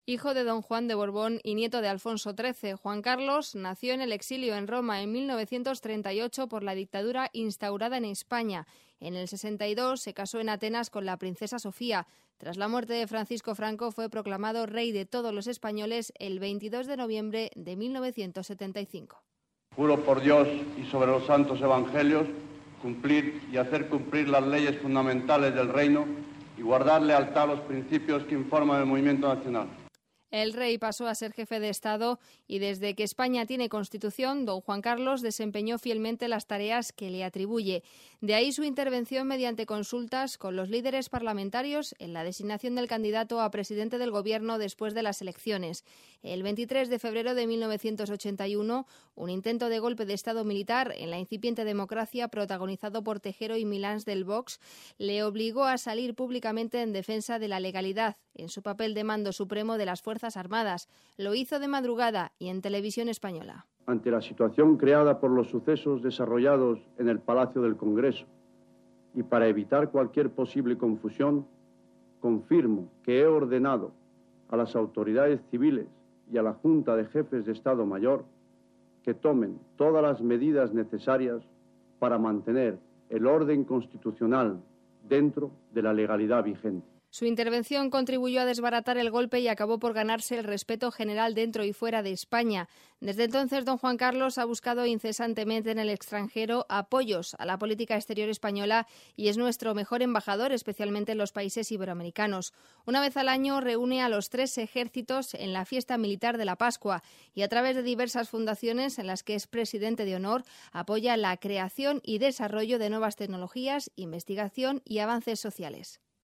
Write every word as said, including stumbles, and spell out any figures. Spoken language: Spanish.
Hijo de don Juan de Borbón y nieto de Alfonso trece, Juan Carlos nació en el exilio en Roma en mil novecientos treinta y ocho por la dictadura instaurada en España. En el sesenta y dos se casó en Atenas con la princesa Sofía. Tras la muerte de Francisco Franco fue proclamado rey de todos los españoles el veintidós de noviembre de mil novecientos setenta y cinco. Juro por Dios y sobre los santos evangelios cumplir y hacer cumplir las leyes fundamentales del reino y guardar lealtad a los principios que informan el movimiento nacional. El rey pasó a ser jefe de Estado y desde que España tiene Constitución, don Juan Carlos desempeñó fielmente las tareas que le atribuye. De ahí su intervención mediante consultas con los líderes parlamentarios en la designación del candidato a presidente del Gobierno después de las elecciones. El veintitrés de febrero de mil novecientos ochenta y uno, un intento de golpe de Estado militar en la incipiente democracia protagonizado por Tejero y Milans del Vox le obligó a salir públicamente en defensa de la legalidad en su papel de mando supremo de las Fuerzas Armadas. Lo hizo de madrugada y en televisión española. Ante la situación creada por los sucesos desarrollados en el Palacio del Congreso y para evitar cualquier posible confusión, confirmo que he ordenado a las autoridades civiles y a la Junta de Jefes de Estado Mayor que tomen todas las medidas necesarias para mantener el orden constitucional dentro de la legalidad vigente. Su intervención contribuyó a desbaratar el golpe y acabó por ganarse el respeto general dentro y fuera de España. Desde entonces, don Juan Carlos ha buscado incesantemente en el extranjero apoyos a la política exterior española y es nuestro mejor embajador, especialmente en los países iberoamericanos. Una vez al año reúne a los tres ejércitos en la fiesta militar de la Pascua y a través de diversas fundaciones en las que es presidente de honor, apoya la creación y desarrollo de nuevas tecnologías, investigación y avances sociales.